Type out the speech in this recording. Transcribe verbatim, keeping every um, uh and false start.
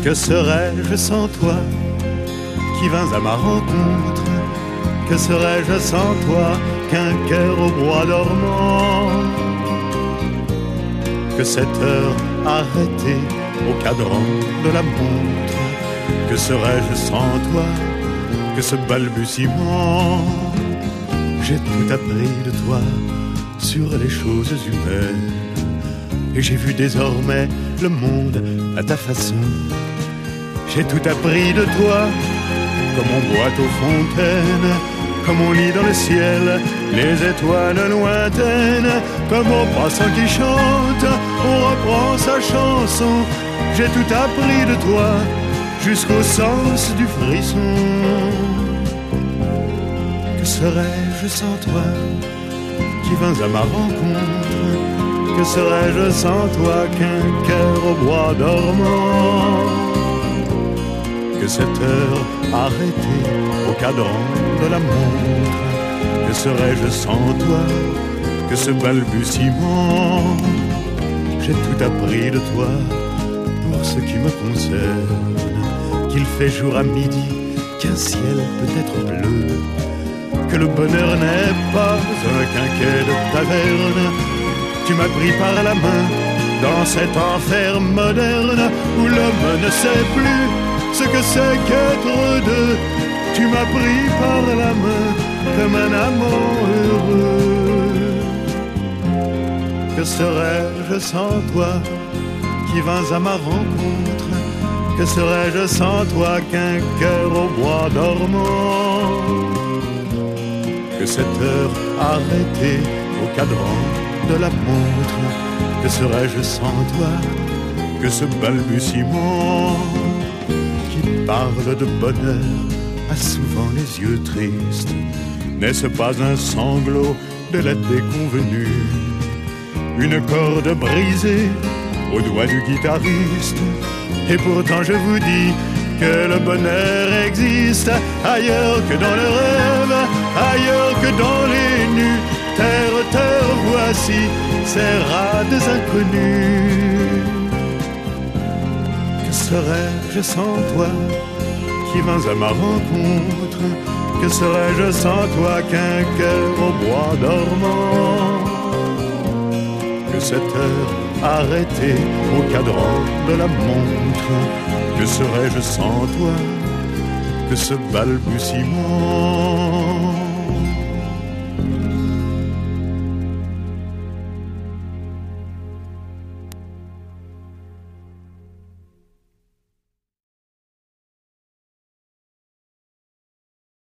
Que serais-je sans toi qui vins à ma rencontre? Que serais-je sans toi qu'un cœur au bois dormant? Que cette heure arrêtée au cadran de la montre? Que serais-je sans toi que ce balbutiement? J'ai tout appris de toi sur les choses humaines, et j'ai vu désormais le monde à ta façon. J'ai tout appris de toi, comme on boit aux fontaines, comme on lit dans le ciel les étoiles lointaines, comme au passant qui chante, on reprend sa chanson. J'ai tout appris de toi, jusqu'au sens du frisson. Que serais-je sans toi qui vins à ma rencontre? Que serais-je sans toi qu'un cœur au bois dormant? Que cette heure arrêtée au cadran de la montre? Que serais-je sans toi que ce balbutiement? J'ai tout appris de toi pour ce qui me concerne, qu'il fait jour à midi, qu'un ciel peut être bleu, que le bonheur n'est pas un quinquet de taverne. Tu m'as pris par la main dans cet enfer moderne où l'homme ne sait plus ce que c'est qu'être deux. Tu m'as pris par la main comme un amant heureux. Que serais-je sans toi qui vins à ma rencontre? Que serais-je sans toi qu'un cœur au bois dormant? Que cette heure arrêtée au cadran de la montre? Que serais-je sans toi que ce balbutiement qui parle de bonheur a souvent les yeux tristes? N'est-ce pas un sanglot de la déconvenue? Une corde brisée au doigt du guitariste? Et pourtant je vous dis que le bonheur existe ailleurs que dans le rêve, ailleurs que dans les nus. Terre, terre, voici ces rades inconnus. Que serais-je sans toi qui vins à ma rencontre? Que serais-je sans toi qu'un cœur au bois dormant? Que cette heure arrêtée au cadran de la montre? Que serais-je sans toi que ce balbutiement?